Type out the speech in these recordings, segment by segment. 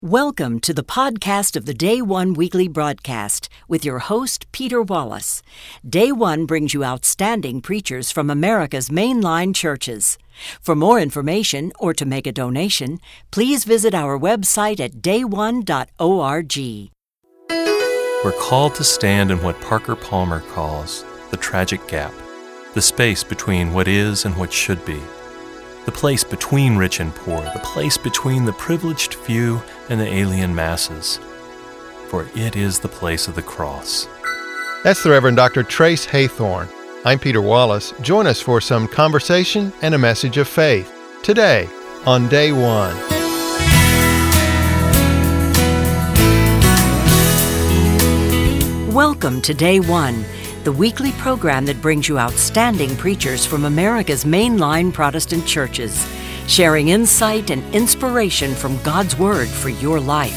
Welcome to the podcast of the Day One Weekly Broadcast with your host, Peter Wallace. Day One brings you outstanding preachers from America's mainline churches. For more information or to make a donation, please visit our website at dayone.org. We're called to stand in what Parker Palmer calls the tragic gap, the space between what is and what should be. The place between rich and poor, the place between the privileged few and the alien masses. For it is the place of the cross. That's the Reverend Dr. Trace Haythorne. I'm Peter Wallace. Join us for some conversation and a message of faith today on Day One. Welcome to Day One, the weekly program that brings you outstanding preachers from America's mainline Protestant churches, sharing insight and inspiration from God's Word for your life.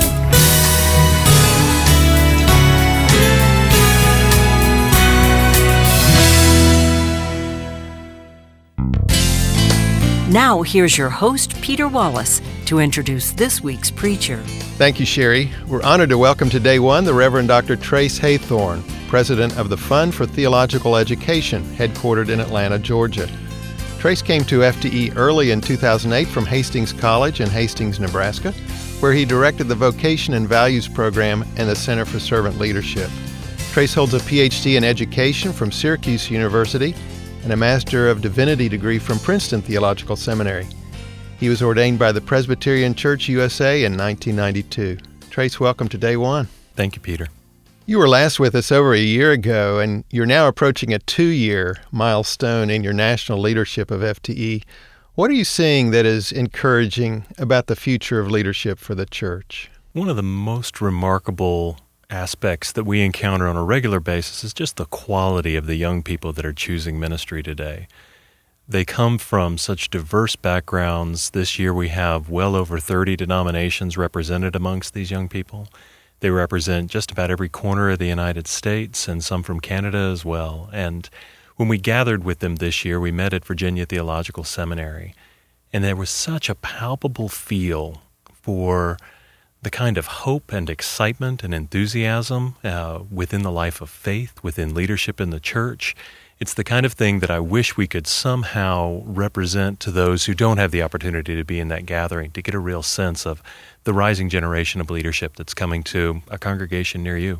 Now, here's your host, Peter Wallace, to introduce this week's preacher. Thank you, Sherry. We're honored to welcome to Day One the Reverend Dr. Trace Haythorne, President of the Fund for Theological Education, headquartered in Atlanta, Georgia. Trace came to FTE early in 2008 from Hastings College in Hastings, Nebraska, where he directed the Vocation and Values Program and the Center for Servant Leadership. Trace holds a PhD in Education from Syracuse University and a Master of Divinity degree from Princeton Theological Seminary. He was ordained by the Presbyterian Church USA in 1992. Trace, welcome to Day One. Thank you, Peter. You were last with us over a year ago, and you're now approaching a 2-year milestone in your national leadership of FTE. What are you seeing that is encouraging about the future of leadership for the church? One of the most remarkable aspects that we encounter on a regular basis is just the quality of the young people that are choosing ministry today. They come from such diverse backgrounds. This year we have well over 30 denominations represented amongst these young people. They represent just about every corner of the United States and some from Canada as well. And when we gathered with them this year, we met at Virginia Theological Seminary. And there was such a palpable feel for the kind of hope and excitement and enthusiasm within the life of faith, within leadership in the church. It's the kind of thing that I wish we could somehow represent to those who don't have the opportunity to be in that gathering, to get a real sense of the rising generation of leadership that's coming to a congregation near you.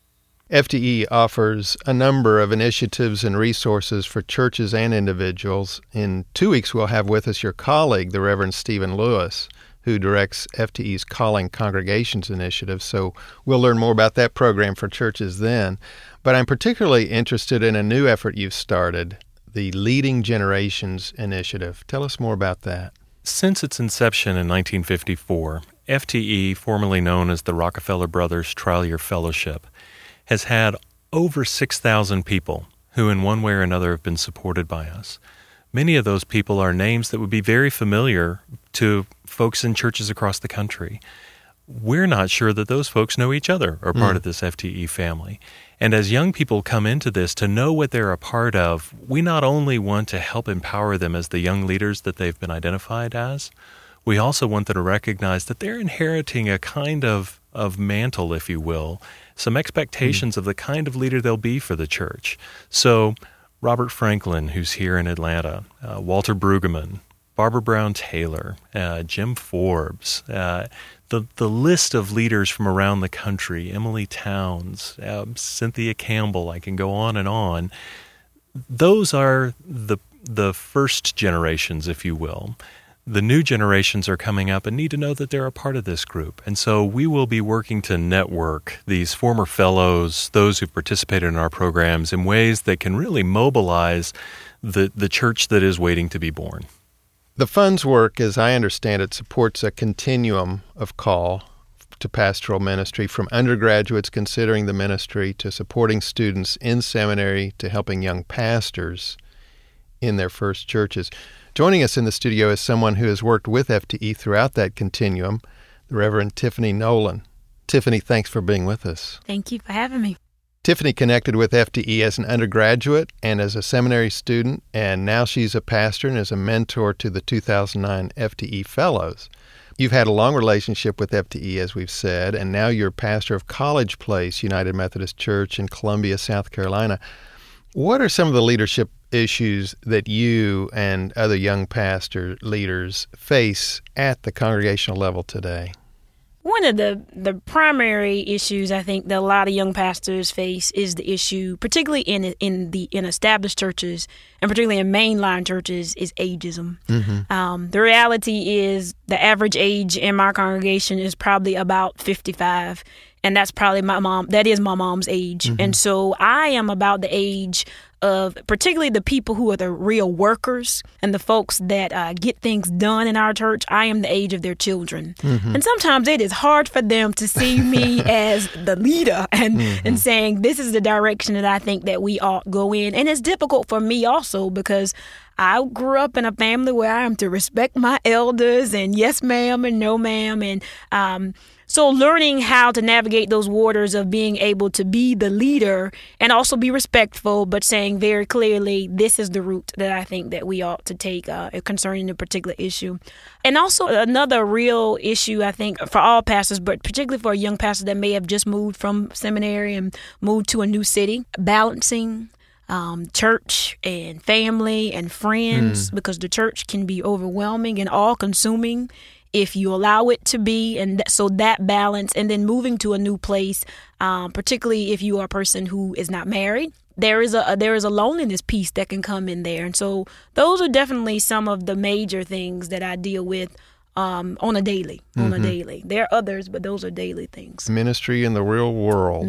FTE offers a number of initiatives and resources for churches and individuals. In 2 weeks, we'll have with us your colleague, the Reverend Stephen Lewis, who directs FTE's Calling Congregations initiative. So we'll learn more about that program for churches then. But I'm particularly interested in a new effort you've started, the Leading Generations Initiative. Tell us more about that. Since its inception in 1954, FTE, formerly known as the Rockefeller Brothers Trial Year Fellowship, has had over 6,000 people who in one way or another have been supported by us. Many of those people are names that would be very familiar to folks in churches across the country. We're not sure that those folks know each other or part of this FTE family. And as young people come into this to know what they're a part of, we not only want to help empower them as the young leaders that they've been identified as, we also want them to recognize that they're inheriting a kind of mantle, if you will, some expectations of the kind of leader they'll be for the church. So Robert Franklin, who's here in Atlanta, Walter Brueggemann, Barbara Brown Taylor, Jim Forbes, the list of leaders from around the country, Emily Towns, Cynthia Campbell, I can go on and on. Those are the first generations, if you will. The new generations are coming up and need to know that they're a part of this group. And so we will be working to network these former fellows, those who participated in our programs, in ways that can really mobilize the church that is waiting to be born. The Fund's work, as I understand it, supports a continuum of call to pastoral ministry, from undergraduates considering the ministry to supporting students in seminary to helping young pastors in their first churches. Joining us in the studio is someone who has worked with FTE throughout that continuum, the Reverend Tiffany Nolan. Tiffany, thanks for being with us. Thank you for having me. Tiffany connected with FTE as an undergraduate and as a seminary student, and now she's a pastor and is a mentor to the 2009 FTE Fellows. You've had a long relationship with FTE, as we've said, and now you're pastor of College Place United Methodist Church in Columbia, South Carolina. What are some of the leadership issues that you and other young pastor leaders face at the congregational level today? One of the primary issues I think that a lot of young pastors face is the issue, particularly in established churches and particularly in mainline churches, is ageism. Mm-hmm. The reality is the average age in my congregation is probably about 55. And that's probably my mom's age. Mm-hmm. And so I am about the age of particularly the people who are the real workers and the folks that get things done in our church. I am the age of their children. Mm-hmm. And sometimes it is hard for them to see me as the leader and saying this is the direction that I think that we ought go in. And it's difficult for me also because I grew up in a family where I am to respect my elders and yes, ma'am, and no, ma'am. And so learning how to navigate those waters of being able to be the leader and also be respectful, but saying very clearly, this is the route that I think that we ought to take concerning a particular issue. And also another real issue, I think, for all pastors, but particularly for a young pastor that may have just moved from seminary and moved to a new city, balancing church and family and friends, because the church can be overwhelming and all-consuming if you allow it to be. And so that balance, and then moving to a new place, particularly if you are a person who is not married, there is a loneliness piece that can come in there. And so those are definitely some of the major things that I deal with on a daily. There are others, but those are daily things. Ministry in the real world.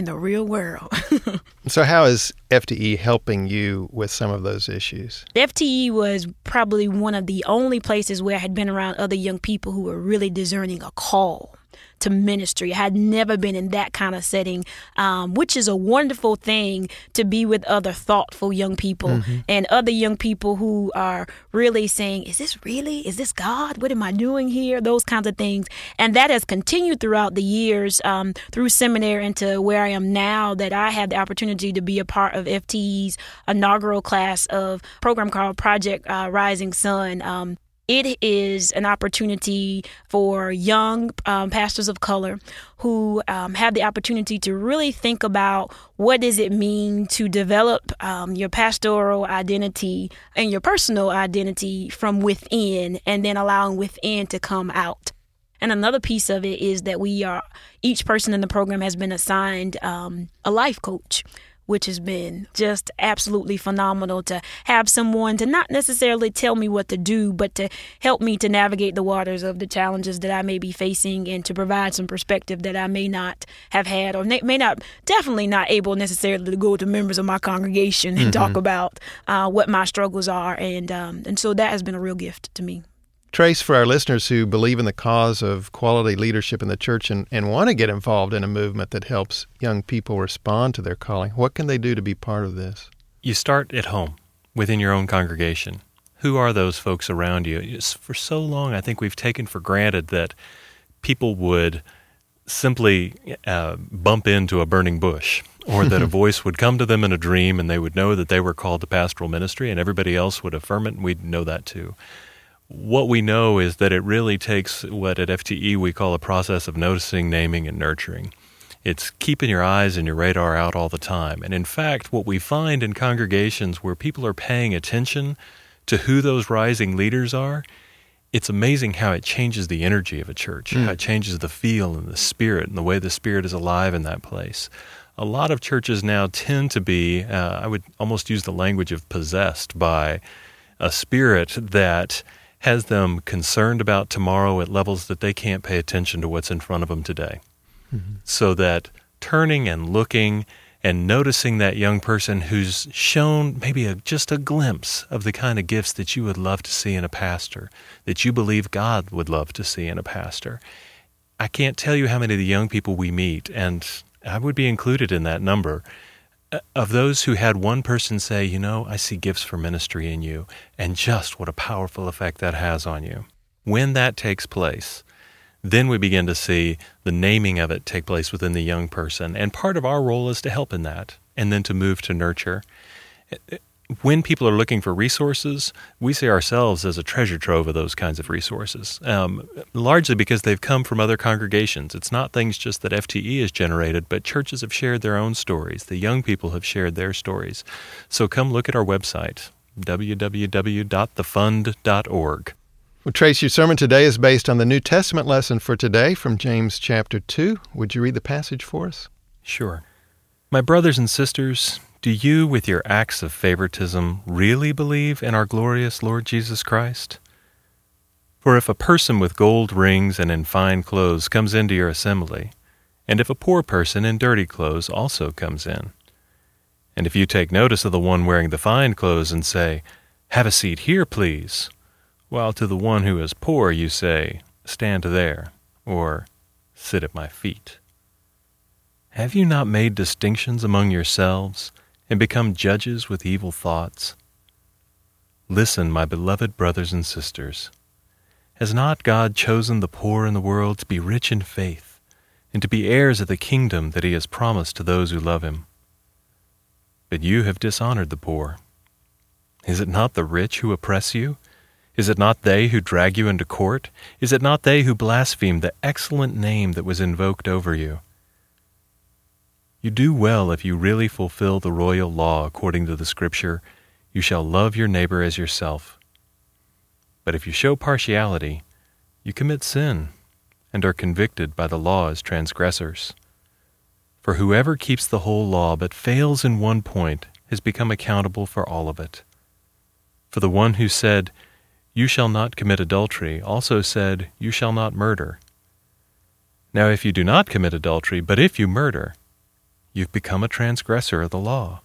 So how is FTE helping you with some of those issues? FTE was probably one of the only places where I had been around other young people who were really discerning a call to ministry. I had never been in that kind of setting, which is a wonderful thing, to be with other thoughtful young people and other young people who are really saying, is this God? What am I doing here? Those kinds of things. And that has continued throughout the years, through seminary into where I am now, that I had the opportunity to be a part of FTE's inaugural class of a program called Project Rising Sun. It is an opportunity for young pastors of color who have the opportunity to really think about what does it mean to develop your pastoral identity and your personal identity from within, and then allowing within to come out. And another piece of it is that each person in the program has been assigned a life coach, which has been just absolutely phenomenal to have someone to not necessarily tell me what to do, but to help me to navigate the waters of the challenges that I may be facing and to provide some perspective that I may not have had or definitely not able necessarily to go to members of my congregation and talk about what my struggles are. And so that has been a real gift to me. Trace, for our listeners who believe in the cause of quality leadership in the church and want to get involved in a movement that helps young people respond to their calling, what can they do to be part of this? You start at home, within your own congregation. Who are those folks around you? For so long, I think we've taken for granted that people would simply bump into a burning bush, or that a voice would come to them in a dream and they would know that they were called to pastoral ministry, and everybody else would affirm it, and we'd know that too. What we know is that it really takes what at FTE we call a process of noticing, naming, and nurturing. It's keeping your eyes and your radar out all the time. And in fact, what we find in congregations where people are paying attention to who those rising leaders are, it's amazing how it changes the energy of a church, how it changes the feel and the spirit and the way the spirit is alive in that place. A lot of churches now tend to be, I would almost use the language of possessed by a spirit that has them concerned about tomorrow at levels that they can't pay attention to what's in front of them today. So that turning and looking and noticing that young person who's shown maybe just a glimpse of the kind of gifts that you would love to see in a pastor, that you believe God would love to see in a pastor. I can't tell you how many of the young people we meet, and I would be included in that number, of those who had one person say, I see gifts for ministry in you, and just what a powerful effect that has on you. When that takes place, then we begin to see the naming of it take place within the young person. And part of our role is to help in that, and then to move to nurture. when people are looking for resources, we see ourselves as a treasure trove of those kinds of resources, largely because they've come from other congregations. It's not things just that FTE has generated, but churches have shared their own stories. The young people have shared their stories. So come look at our website, www.thefund.org. Well, Trace, your sermon today is based on the New Testament lesson for today from James chapter 2. Would you read the passage for us? Sure. My brothers and sisters, do you, with your acts of favoritism, really believe in our glorious Lord Jesus Christ? For if a person with gold rings and in fine clothes comes into your assembly, and if a poor person in dirty clothes also comes in, and if you take notice of the one wearing the fine clothes and say, "Have a seat here, please," while to the one who is poor you say, "Stand there," or "Sit at my feet," have you not made distinctions among yourselves and become judges with evil thoughts? Listen, my beloved brothers and sisters. Has not God chosen the poor in the world to be rich in faith and to be heirs of the kingdom that he has promised to those who love him? But you have dishonored the poor. Is it not the rich who oppress you? Is it not they who drag you into court? Is it not they who blaspheme the excellent name that was invoked over you? You do well if you really fulfill the royal law according to the Scripture, "You shall love your neighbor as yourself." But if you show partiality, you commit sin and are convicted by the law as transgressors. For whoever keeps the whole law but fails in one point has become accountable for all of it. For the one who said, "You shall not commit adultery," also said, "You shall not murder." Now if you do not commit adultery, but if you murder, you've become a transgressor of the law.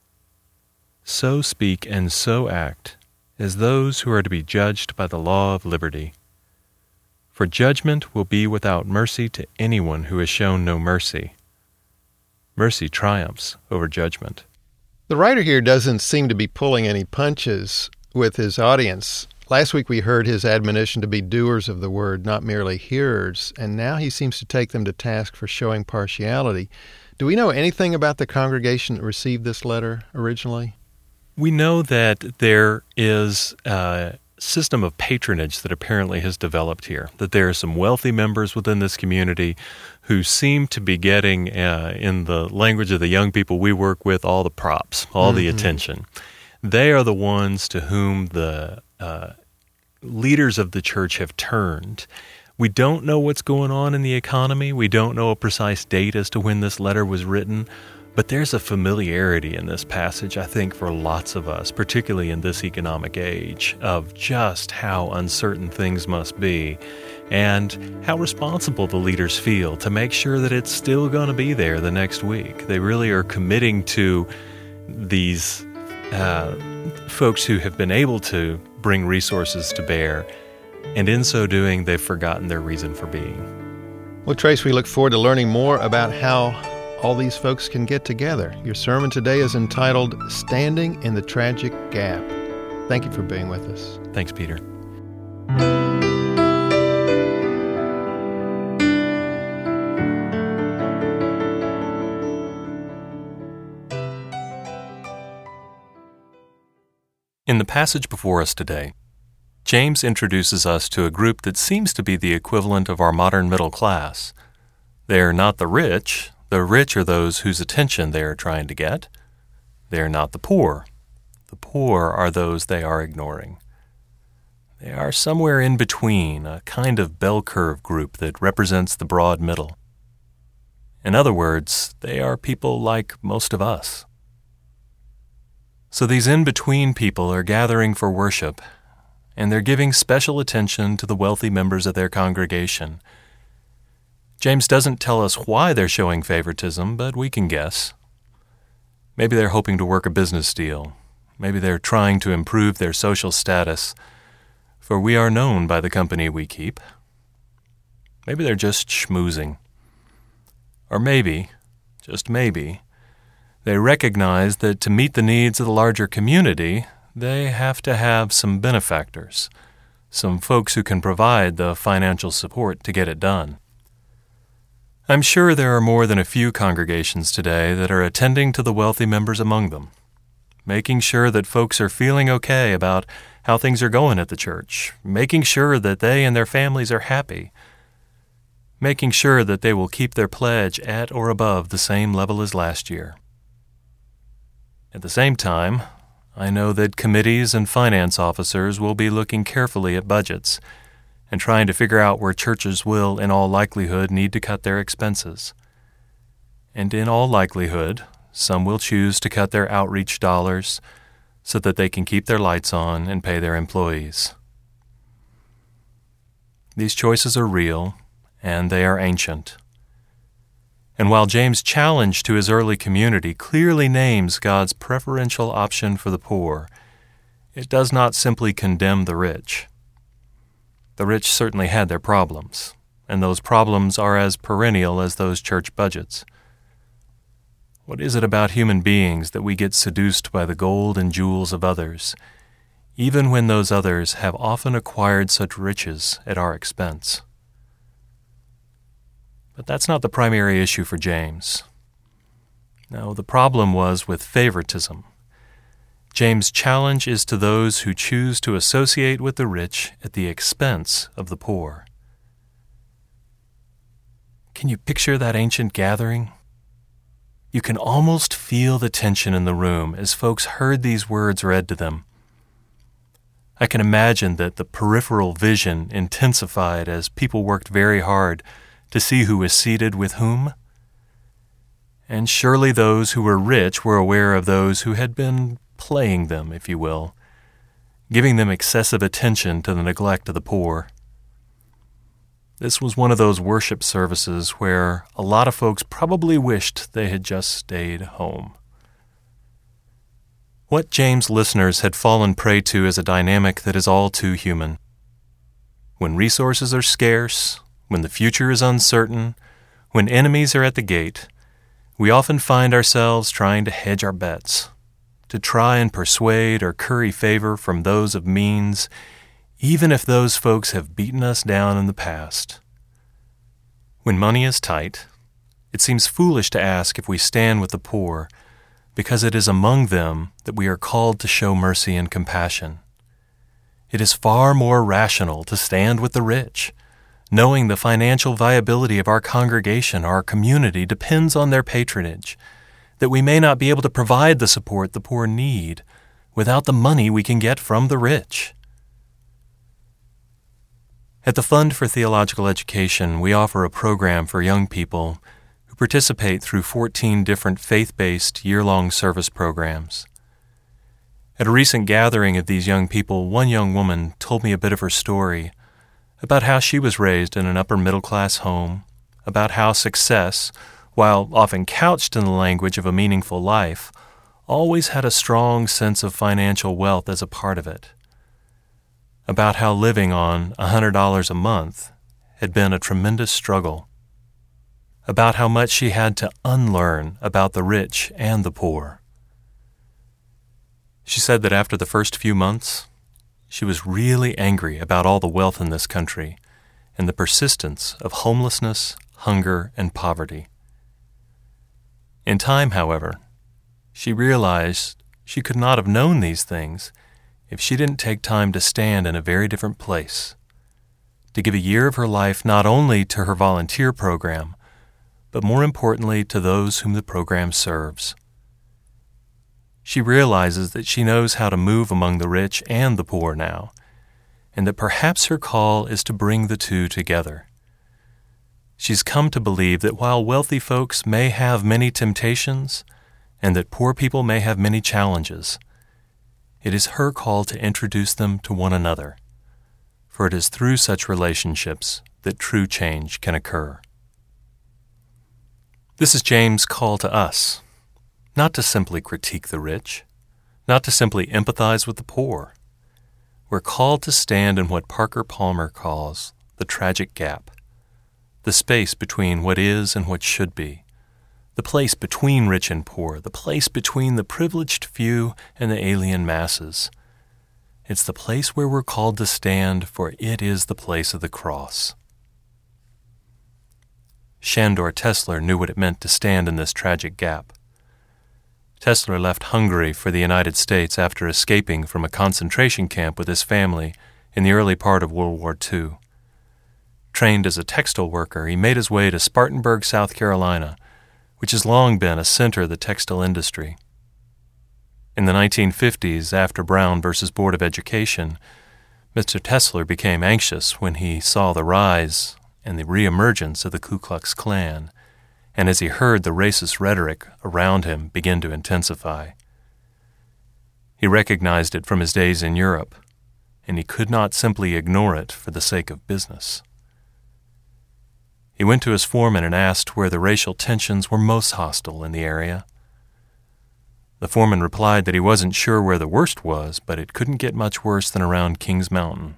So speak and so act as those who are to be judged by the law of liberty. For judgment will be without mercy to anyone who has shown no mercy. Mercy triumphs over judgment. The writer here doesn't seem to be pulling any punches with his audience. Last week we heard his admonition to be doers of the word, not merely hearers, and now he seems to take them to task for showing partiality. Do we know anything about the congregation that received this letter originally? We know that there is a system of patronage that apparently has developed here, that there are some wealthy members within this community who seem to be getting, in the language of the young people we work with, all the props, all the attention. They are the ones to whom the leaders of the church have turned. We don't know what's going on in the economy. We don't know a precise date as to when this letter was written, but there's a familiarity in this passage, I think, for lots of us, particularly in this economic age, of just how uncertain things must be and how responsible the leaders feel to make sure that it's still going to be there the next week. They really are committing to these folks who have been able to bring resources to bear, and in so doing, they've forgotten their reason for being. Well, Trace, we look forward to learning more about how all these folks can get together. Your sermon today is entitled, "Standing in the Tragic Gap." Thank you for being with us. Thanks, Peter. In the passage before us today, James introduces us to a group that seems to be the equivalent of our modern middle class. They are not the rich. The rich are those whose attention they are trying to get. They are not the poor. The poor are those they are ignoring. They are somewhere in between, a kind of bell curve group that represents the broad middle. In other words, they are people like most of us. So these in-between people are gathering for worship, and they're giving special attention to the wealthy members of their congregation. James doesn't tell us why they're showing favoritism, but we can guess. Maybe they're hoping to work a business deal. Maybe they're trying to improve their social status, for we are known by the company we keep. Maybe they're just schmoozing. Or maybe, just maybe, they recognize that to meet the needs of the larger community, they have to have some benefactors, some folks who can provide the financial support to get it done. I'm sure there are more than a few congregations today that are attending to the wealthy members among them. making sure that folks are feeling okay about how things are going at the church, making sure that they and their families are happy, making sure that they will keep their pledge at or above the same level as last year. At the same time, I know that committees and finance officers will be looking carefully at budgets and trying to figure out where churches will, in all likelihood, need to cut their expenses. And in all likelihood, some will choose to cut their outreach dollars so that they can keep their lights on and pay their employees. These choices are real, and they are ancient. And while James' challenge to his early community clearly names God's preferential option for the poor, it does not simply condemn the rich. The rich certainly had their problems, and those problems are as perennial as those church budgets. What is it about human beings that we get seduced by the gold and jewels of others, even when those others have often acquired such riches at our expense? But that's not the primary issue for James. No, the problem was with favoritism. James' challenge is to those who choose to associate with the rich at the expense of the poor. Can you picture that ancient gathering? You can almost feel the tension in the room as folks heard these words read to them. I can imagine that the peripheral vision intensified as people worked very hard to see who was seated with whom. And surely those who were rich were aware of those who had been playing them, if you will, giving them excessive attention to the neglect of the poor. This was one of those worship services where a lot of folks probably wished they had just stayed home. What James' listeners had fallen prey to is a dynamic that is all too human. When resources are scarce, when the future is uncertain, when enemies are at the gate, we often find ourselves trying to hedge our bets, to try and persuade or curry favor from those of means, even if those folks have beaten us down in the past. When money is tight, it seems foolish to ask if we stand with the poor, because it is among them that we are called to show mercy and compassion. It is far more rational to stand with the rich, knowing the financial viability of our congregation, our community, depends on their patronage, that we may not be able to provide the support the poor need without the money we can get from the rich. At the Fund for Theological Education, we offer a program for young people who participate through 14 different faith-based year-long service programs. At a recent gathering of these young people, one young woman told me a bit of her story about how she was raised in an upper-middle-class home, about how success, while often couched in the language of a meaningful life, always had a strong sense of financial wealth as a part of it. About how living on $100 a month had been a tremendous struggle. About how much she had to unlearn about the rich and the poor. She said that after the first few months, she was really angry about all the wealth in this country and the persistence of homelessness, hunger, and poverty. In time, however, she realized she could not have known these things if she didn't take time to stand in a very different place, to give a year of her life not only to her volunteer program, but more importantly to those whom the program serves. She realizes that she knows how to move among the rich and the poor now, and that perhaps her call is to bring the two together. She's come to believe that while wealthy folks may have many temptations, and that poor people may have many challenges, it is her call to introduce them to one another, for it is through such relationships that true change can occur. This is James' call to us, not to simply critique the rich, not to simply empathize with the poor. We're called to stand in what Parker Palmer calls the tragic gap, the space between what is and what should be, the place between rich and poor, the place between the privileged few and the alien masses. It's the place where we're called to stand, for it is the place of the cross. Shandor Tesler knew what it meant to stand in this tragic gap, Tesler left Hungary for the United States after escaping from a concentration camp with his family in the early part of World War II. Trained as a textile worker, he made his way to Spartanburg, South Carolina, which has long been a center of the textile industry. In the 1950s, after Brown versus Board of Education, Mr. Tesler became anxious when he saw the rise and the reemergence of the Ku Klux Klan, and as he heard the racist rhetoric around him begin to intensify. He recognized it from his days in Europe, and he could not simply ignore it for the sake of business. He went to his foreman and asked where the racial tensions were most hostile in the area. The foreman replied that he wasn't sure where the worst was, but it couldn't get much worse than around Kings Mountain.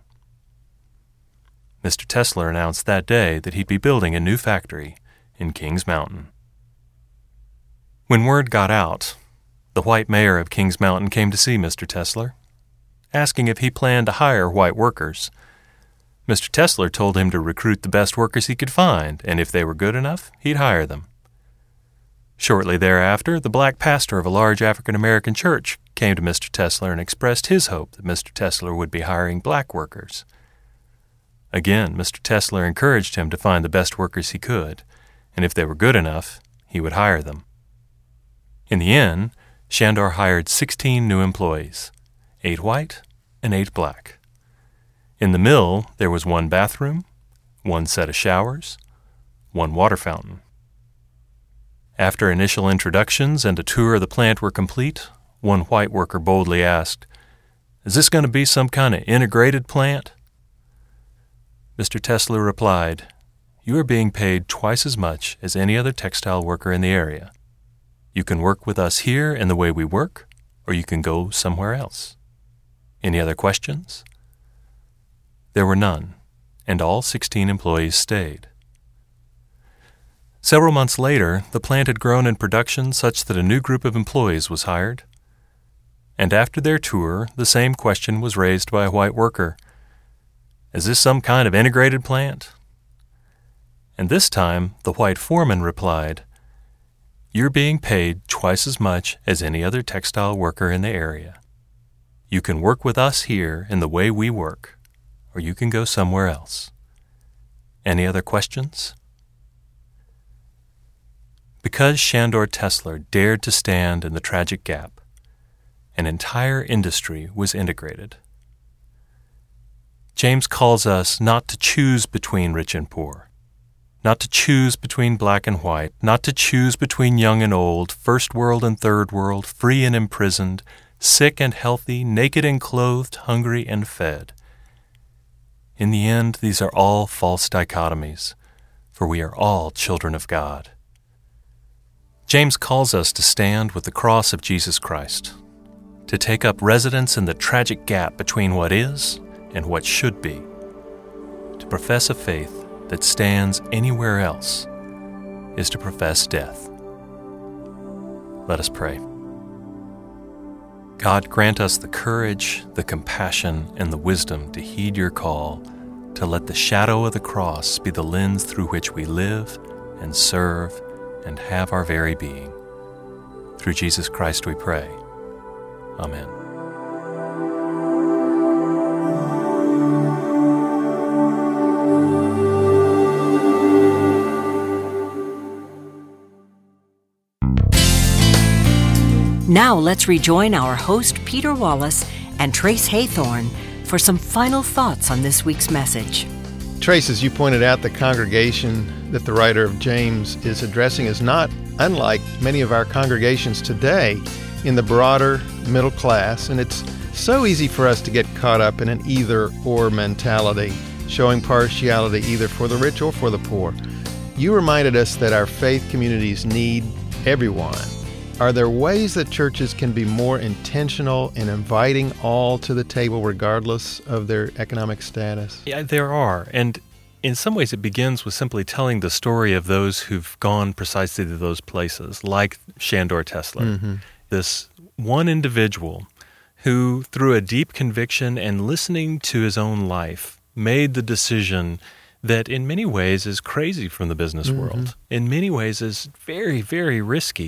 Mr. Tesler announced that day that he'd be building a new factory in Kings Mountain. When word got out, the white mayor of Kings Mountain came to see Mr. Tesler, asking if he planned to hire white workers. Mr. Tesler told him to recruit the best workers he could find, and if they were good enough, he'd hire them. Shortly thereafter, the black pastor of a large African-American church came to Mr. Tesler and expressed his hope that Mr. Tesler would be hiring black workers. Again, Mr. Tesler encouraged him to find the best workers he could, and if they were good enough, he would hire them. In the end, Shandor hired 16 new employees, 8 white and 8 black. In the mill, there was 1 bathroom, 1 set of showers, 1 water fountain. After initial introductions and a tour of the plant were complete, one white worker boldly asked, "Is this going to be some kind of integrated plant?" Mr. Tesler replied, "You are being paid twice as much as any other textile worker in the area. You can work with us here in the way we work, or you can go somewhere else. Any other questions?" There were none, and all 16 employees stayed. Several months later, the plant had grown in production such that a new group of employees was hired. And after their tour, the same question was raised by a white worker. "Is this some kind of integrated plant?" And this time, the white foreman replied, "You're being paid twice as much as any other textile worker in the area. You can work with us here in the way we work, or you can go somewhere else. Any other questions?" Because Shandor Tesler dared to stand in the tragic gap, an entire industry was integrated. James calls us not to choose between rich and poor, not to choose between black and white, not to choose between young and old, first world and third world, free and imprisoned, sick and healthy, naked and clothed, hungry and fed. In the end, these are all false dichotomies, for we are all children of God. James calls us to stand with the cross of Jesus Christ, to take up residence in the tragic gap between what is and what should be, to profess a faith that stands anywhere else is to profess death. Let us pray. God, grant us the courage, the compassion, and the wisdom to heed your call, to let the shadow of the cross be the lens through which we live and serve and have our very being. Through Jesus Christ we pray. Amen. Now let's rejoin our host Peter Wallace and Trace Haythorne for some final thoughts on this week's message. Trace, as you pointed out, the congregation that the writer of James is addressing is not unlike many of our congregations today in the broader middle class, and it's so easy for us to get caught up in an either-or mentality, showing partiality either for the rich or for the poor. You reminded us that our faith communities need everyone. Are there ways that churches can be more intentional in inviting all to the table regardless of their economic status? Yeah, there are. And in some ways it begins with simply telling the story of those who've gone precisely to those places, like Shandor Tesler. Mm-hmm. This one individual who, through a deep conviction and listening to his own life, made the decision that in many ways is crazy from the business world, in many ways is very, very risky,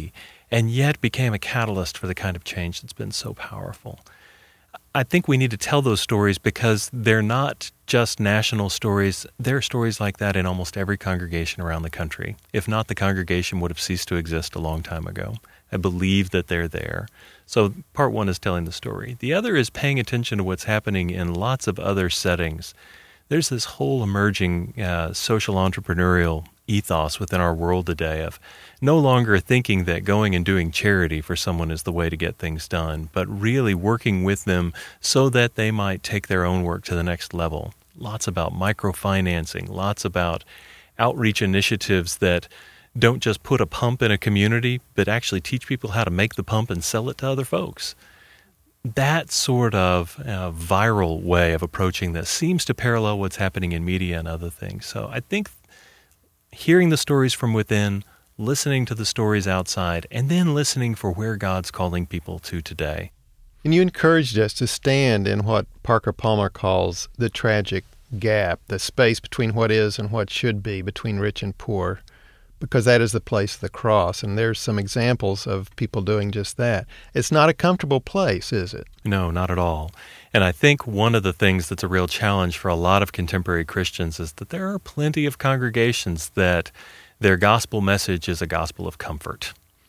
and yet became a catalyst for the kind of change that's been so powerful. I think we need to tell those stories because they're not just national stories. There are stories like that in almost every congregation around the country. If not, the congregation would have ceased to exist a long time ago. I believe that they're there. So part one is telling the story. The other is paying attention to what's happening in lots of other settings. There's this whole emerging social entrepreneurial ethos within our world today of no longer thinking that going and doing charity for someone is the way to get things done, but really working with them so that they might take their own work to the next level. Lots about microfinancing, lots about outreach initiatives that don't just put a pump in a community, but actually teach people how to make the pump and sell it to other folks. That sort of viral way of approaching this seems to parallel what's happening in media and other things. So I think hearing the stories from within, listening to the stories outside, and then listening for where God's calling people to today. And you encouraged us to stand in what Parker Palmer calls the tragic gap, the space between what is and what should be, between rich and poor, because that is the place of the cross. And there's some examples of people doing just that. It's not a comfortable place, is it? No, not at all. And I think one of the things that's a real challenge for a lot of contemporary Christians is that there are plenty of congregations that their gospel message is a gospel of comfort.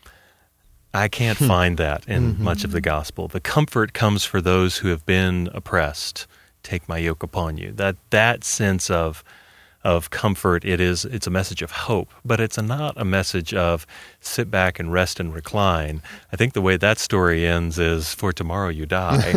I can't find that in much of the gospel. The comfort comes for those who have been oppressed. Take my yoke upon you. That sense of comfort, it's a message of hope, but it's not a message of sit back and rest and recline. I think the way that story ends is for tomorrow you die.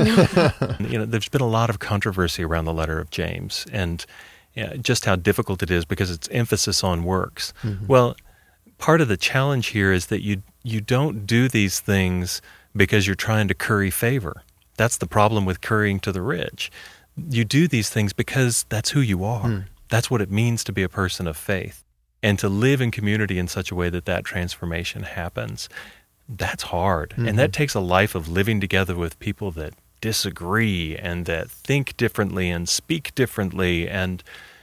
There's been a lot of controversy around the letter of James and just how difficult it is because it's emphasis on works. Mm-hmm. Well, part of the challenge here is that you don't do these things because you're trying to curry favor. That's the problem with currying to the rich. You do these things because that's who you are. Mm. That's what it means to be a person of faith. And to live in community in such a way that transformation happens, that's hard. Mm-hmm. And that takes a life of living together with people that disagree and that think differently and speak differently, and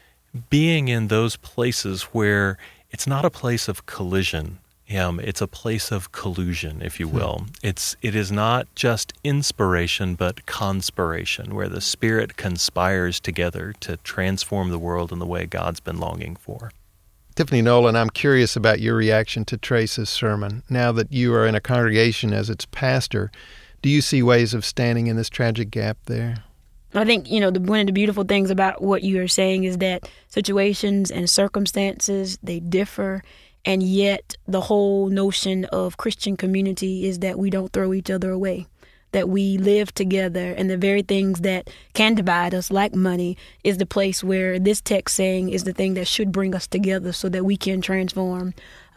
being in those places where it's not a place of collision. It's a place of collusion, if you will. It is not just inspiration, but conspiration, where the Spirit conspires together to transform the world in the way God's been longing for. Tiffany Nolan, I'm curious about your reaction to Trace's sermon. Now that you are in a congregation as its pastor, do you see ways of standing in this tragic gap there? I think, one of the beautiful things about what you are saying is that situations and circumstances, they differ. And yet the whole notion of Christian community is that we don't throw each other away, that we live together, and the very things that can divide us, like money, is the place where this text saying is the thing that should bring us together so that we can transform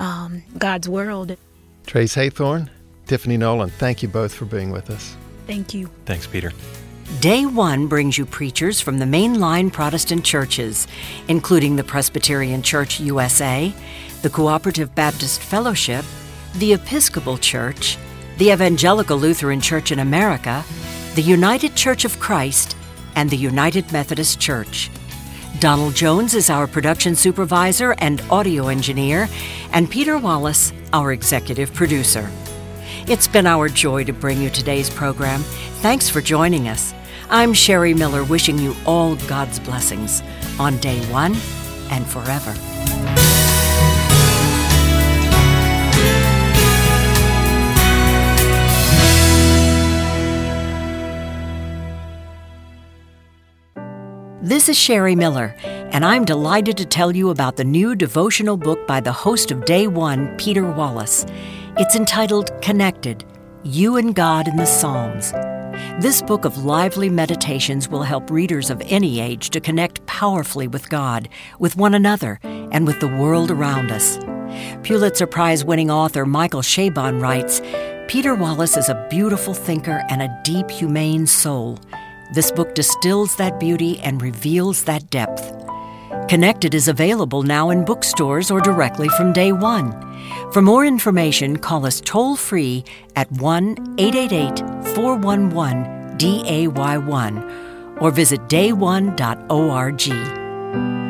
God's world. Trace Haythorne, Tiffany Nolan, thank you both for being with us. Thank you. Thanks, Peter. Day One brings you preachers from the mainline Protestant churches, including the Presbyterian Church USA, the Cooperative Baptist Fellowship, the Episcopal Church, the Evangelical Lutheran Church in America, the United Church of Christ, and the United Methodist Church. Donald Jones is our production supervisor and audio engineer, and Peter Wallace, our executive producer. It's been our joy to bring you today's program. Thanks for joining us. I'm Sherry Miller, wishing you all God's blessings on Day One and forever. This is Sherry Miller, and I'm delighted to tell you about the new devotional book by the host of Day One, Peter Wallace. It's entitled Connected, You and God in the Psalms. This book of lively meditations will help readers of any age to connect powerfully with God, with one another, and with the world around us. Pulitzer Prize-winning author Michael Chabon writes, Peter Wallace is a beautiful thinker and a deep, humane soul. This book distills that beauty and reveals that depth. Connected is available now in bookstores or directly from Day One. For more information, call us toll-free at 1-888-411-DAY1 or visit day1.org.